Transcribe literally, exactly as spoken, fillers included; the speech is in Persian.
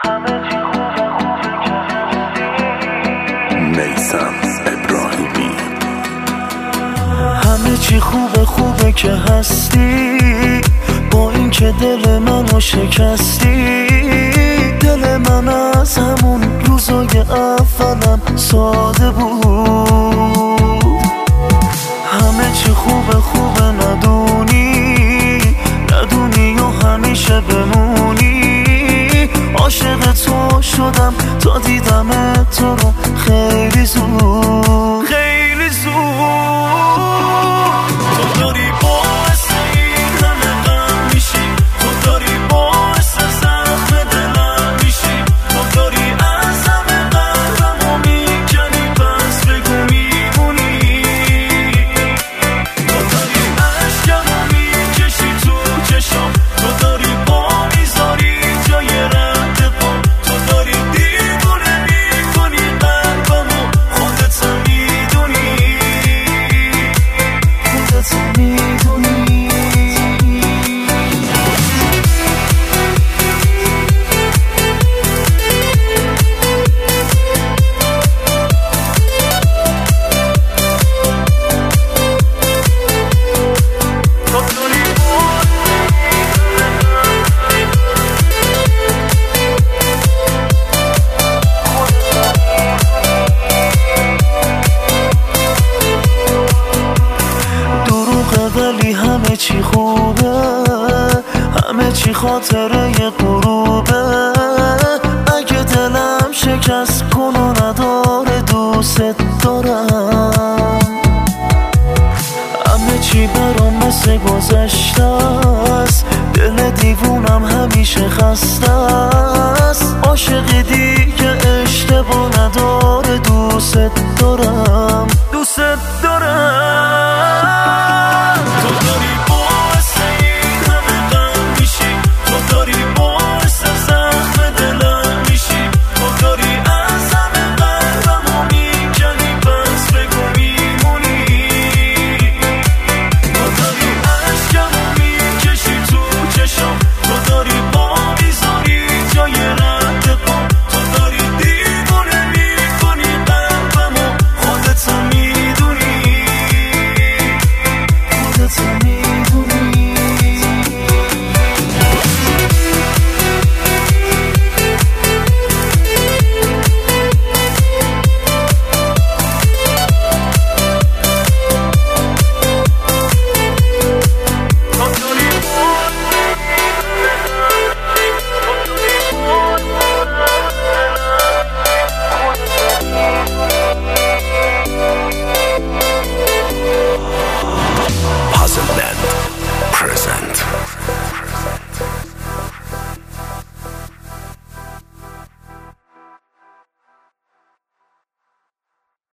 میثم ابراهیمی. همه چی خوبه خوبه که هستی، با این که دل منو شکستی. دل من از همون روزای اولم ساده بود. همه چی خوبه خوبه ندونی، ندونی و همیشه بمونی. عاشق تو شدم تا دیدم تو رو خیلی زود، خیلی زود. تو داری باعث این همه غم میشی، تو داری باعث زخم دلم میشی. تو داری از همه قلبمو میکنی، پس بگو میمونی. تو داری عشقمو میکشی تو چشام، تو داری با میذاری جای رد پا. تو داری دیوونه میکنی قلبمو، خودت میدونی، خودت میدونی. ولی همه چی خوبه، همه چی خاطره غروبه. اگه دلم شکست کن و نداره، دوست دارم. همه چی برام مثل گذشته است، دل دیوونم همیشه خسته.